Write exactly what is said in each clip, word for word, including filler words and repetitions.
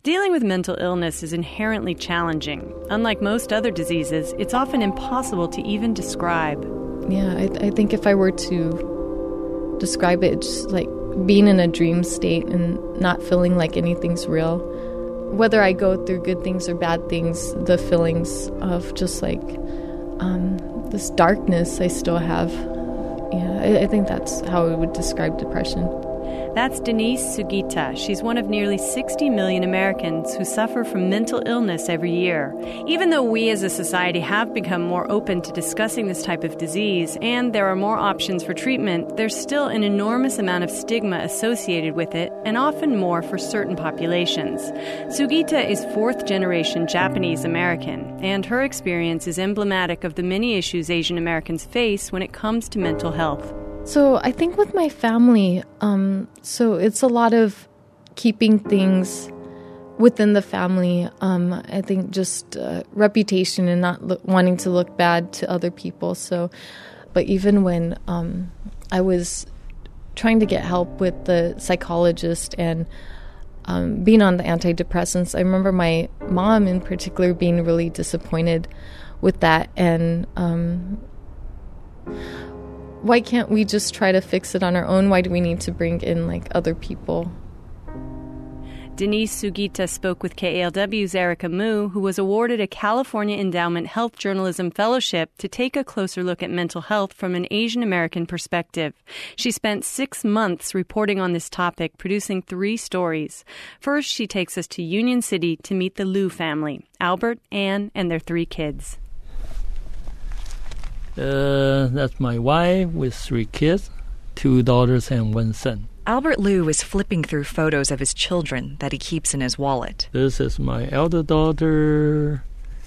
Dealing with mental illness is inherently challenging. Unlike most other diseases, it's often impossible to even describe. Yeah, I, I think if I were to describe it, it's just like being in a dream state and not feeling like anything's real. Whether I go through good things or bad things, the feelings of just like um, this darkness I still have. Yeah, I, I think that's how I would describe depression. That's Denise Sugita. She's one of nearly sixty million Americans who suffer from mental illness every year. Even though we as a society have become more open to discussing this type of disease and there are more options for treatment, there's still an enormous amount of stigma associated with it, and often more for certain populations. Sugita is fourth-generation Japanese American, and her experience is emblematic of the many issues Asian Americans face when it comes to mental health. So I think with my family, um, so it's a lot of keeping things within the family. Um, I think just uh, reputation and not lo- wanting to look bad to other people. So, but even when um, I was trying to get help with the psychologist and um, being on the antidepressants, I remember my mom in particular being really disappointed with that. And um why can't we just try to fix it on our own? Why do we need to bring in, like, other people? Denise Sugita spoke with K A L W's Erica Mu, who was awarded a California Endowment Health Journalism Fellowship to take a closer look at mental health from an Asian American perspective. She spent six months reporting on this topic, producing three stories. First, she takes us to Union City to meet the Liu family, Albert, Ann, and their three kids. Uh, that's my wife with three kids, two daughters and one son. Albert Liu is flipping through photos of his children that he keeps in his wallet. This is my elder daughter.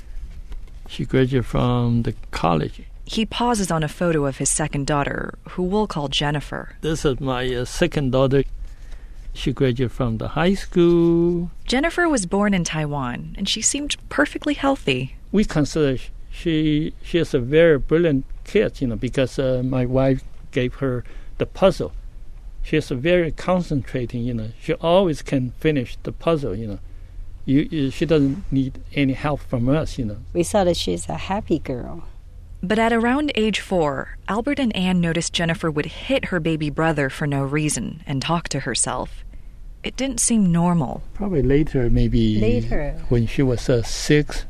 She graduated from the college. He pauses on a photo of his second daughter, who we'll call Jennifer. This is my uh, second daughter. She graduated from the high school. Jennifer was born in Taiwan, and she seemed perfectly healthy. We consider she she is a very brilliant kid, you know, because uh, my wife gave her the puzzle. She is a very concentrating, you know. She always can finish the puzzle, you know. You, you, she doesn't need any help from us, you know. We saw that she's a happy girl. But at around age four, Albert and Ann noticed Jennifer would hit her baby brother for no reason and talk to herself. It didn't seem normal. Probably later, maybe Later. when she was uh, six.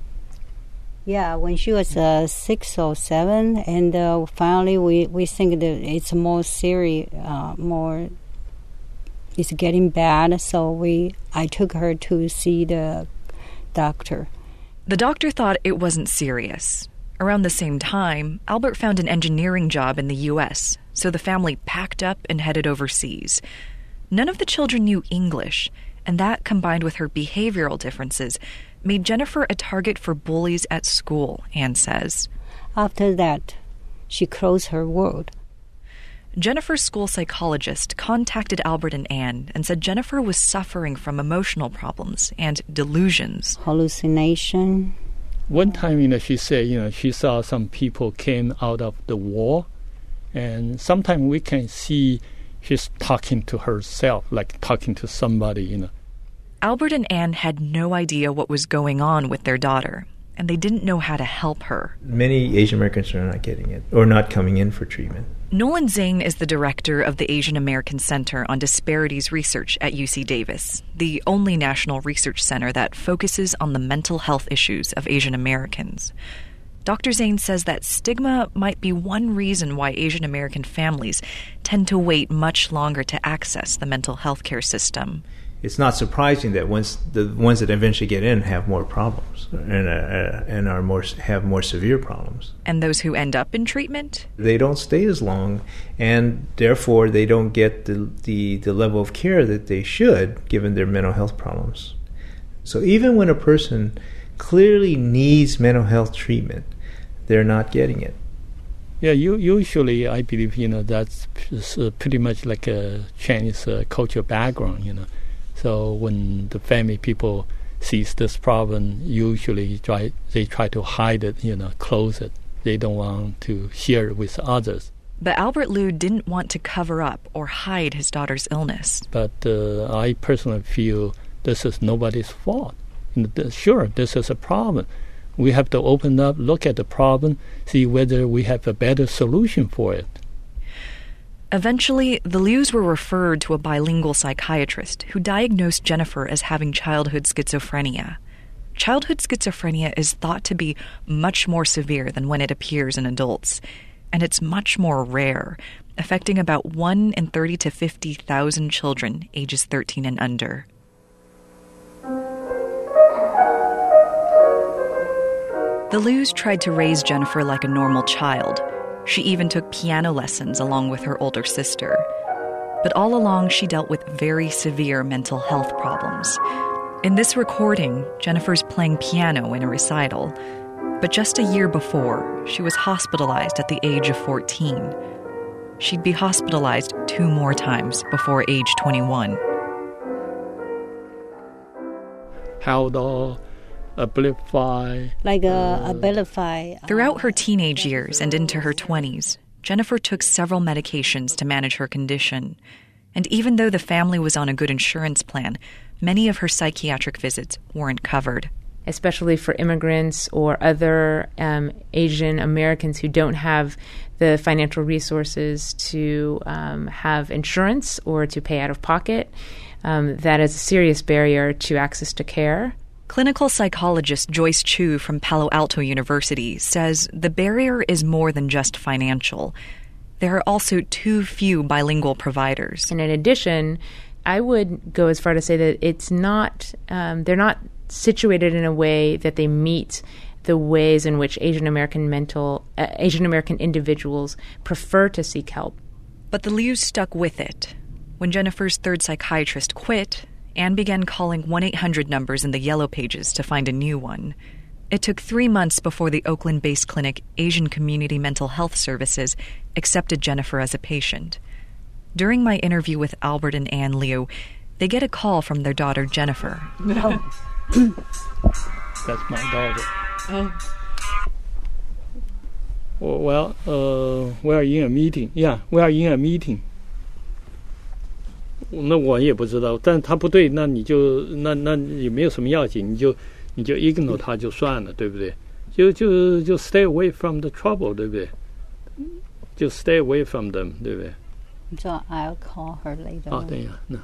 Yeah, when she was uh, six or seven, and uh, finally we, we think that it's more serious, uh, more, it's getting bad, so we I took her to see the doctor. The doctor thought it wasn't serious. Around the same time, Albert found an engineering job in the U S, so the family packed up and headed overseas. None of the children knew English, and that, combined with her behavioral differences, made Jennifer a target for bullies at school, Ann says. After that, she closed her world. Jennifer's school psychologist contacted Albert and Ann and said Jennifer was suffering from emotional problems and delusions. Hallucination. One time, you know, she said, you know, she saw some people came out of the wall, and sometimes we can see she's talking to herself, like talking to somebody, you know. Albert and Ann had no idea what was going on with their daughter, and they didn't know how to help her. Many Asian Americans are not getting it or not coming in for treatment. Nolan Zhang is the director of the Asian American Center on Disparities Research at U C Davis, the only national research center that focuses on the mental health issues of Asian Americans. Doctor Zhang says that stigma might be one reason why Asian American families tend to wait much longer to access the mental health care system. It's not surprising that once the ones that eventually get in have more problems and uh, and are more have more severe problems. And those who end up in treatment? They don't stay as long, and therefore they don't get the, the, the level of care that they should, given their mental health problems. So even when a person clearly needs mental health treatment, they're not getting it. Yeah, you, usually I believe, you know, that's uh, pretty much like a Chinese uh, cultural background, you know. So when the family people sees this problem, usually try they try to hide it, you know, close it. They don't want to share it with others. But Albert Liu didn't want to cover up or hide his daughter's illness. But uh, I personally feel this is nobody's fault. You know, sure, this is a problem. We have to open up, look at the problem, see whether we have a better solution for it. Eventually, the Lius were referred to a bilingual psychiatrist who diagnosed Jennifer as having childhood schizophrenia. Childhood schizophrenia is thought to be much more severe than when it appears in adults, and it's much more rare, affecting about one in thirty to fifty thousand children ages thirteen and under. The Lius tried to raise Jennifer like a normal child. She even took piano lessons along with her older sister. But all along, she dealt with very severe mental health problems. In this recording, Jennifer's playing piano in a recital. But just a year before, she was hospitalized at the age of fourteen. She'd be hospitalized two more times before age twenty-one. Haldol, Abilify. Like a uh, Abilify. Uh, Throughout her teenage years and into her twenties, Jennifer took several medications to manage her condition. And even though the family was on a good insurance plan, many of her psychiatric visits weren't covered. Especially for immigrants or other um, Asian Americans who don't have the financial resources to um, have insurance or to pay out of pocket. Um, that is a serious barrier to access to care. Clinical psychologist Joyce Chu from Palo Alto University says the barrier is more than just financial. There are also too few bilingual providers. And in addition, I would go as far to say that it's not, um, they're not situated in a way that they meet the ways in which Asian American mental, uh, Asian American individuals prefer to seek help. But the Lius stuck with it. When Jennifer's third psychiatrist quit, Anne began calling one eight hundred numbers in the Yellow Pages to find a new one. It took three months before the Oakland-based clinic Asian Community Mental Health Services accepted Jennifer as a patient. During my interview with Albert and Anne Liu, they get a call from their daughter, Jennifer. No. That's my daughter. Oh. Well, uh, we are in a meeting. Yeah, we are in a meeting. 那我也不知道，但他不对，那你就那那也没有什么要紧，你就你就 ignore 他就算了，对不对？就就就 stay away from the trouble， 对不对？就 stay away from them， 对不对？ So I'll call her later. 哦，等一下，那。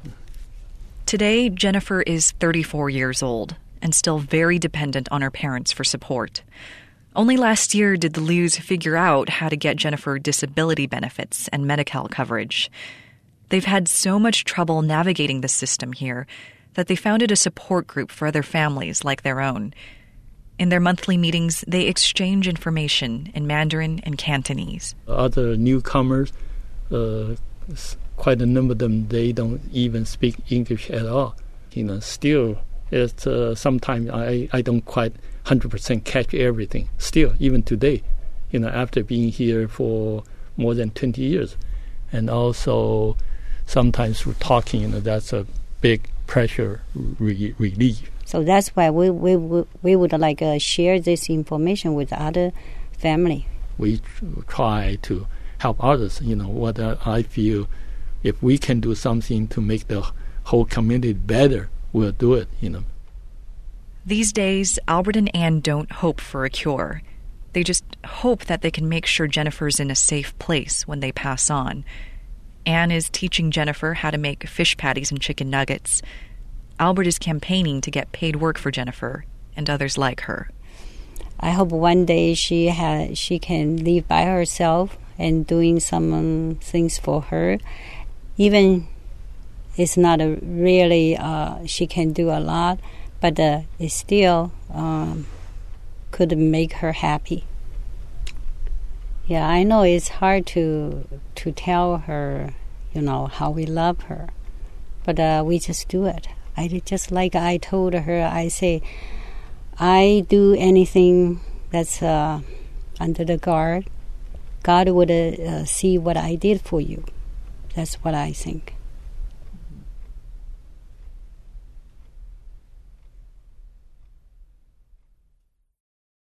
Today, Jennifer is thirty-four years old and still very dependent on her parents for support. Only last year did the Lius figure out how to get Jennifer disability benefits and Medi-Cal coverage. They've had so much trouble navigating the system here that they founded a support group for other families like their own. In their monthly meetings, they exchange information in Mandarin and Cantonese. Other newcomers, uh, quite a number of them, they don't even speak English at all. You know, still, it's uh, sometimes I, I don't quite one hundred percent catch everything. Still, even today, you know, after being here for more than twenty years. And also, sometimes we're talking, you know, that's a big pressure re- relief. So that's why we we we would like uh, share this information with other family. We try to help others. You know, what uh, I feel, if we can do something to make the whole community better, we'll do it, you know. These days, Albert and Anne don't hope for a cure. They just hope that they can make sure Jennifer's in a safe place when they pass on. Anne is teaching Jennifer how to make fish patties and chicken nuggets. Albert is campaigning to get paid work for Jennifer and others like her. I hope one day she ha- she can live by herself and doing some um, things for her. Even it's not a really, uh, she can do a lot, but uh, it still um, could make her happy. Yeah, I know it's hard to to tell her, you know, how we love her, but uh, we just do it. I just like I told her, I say, I do anything that's uh, under the guard. God would uh, see what I did for you. That's what I think.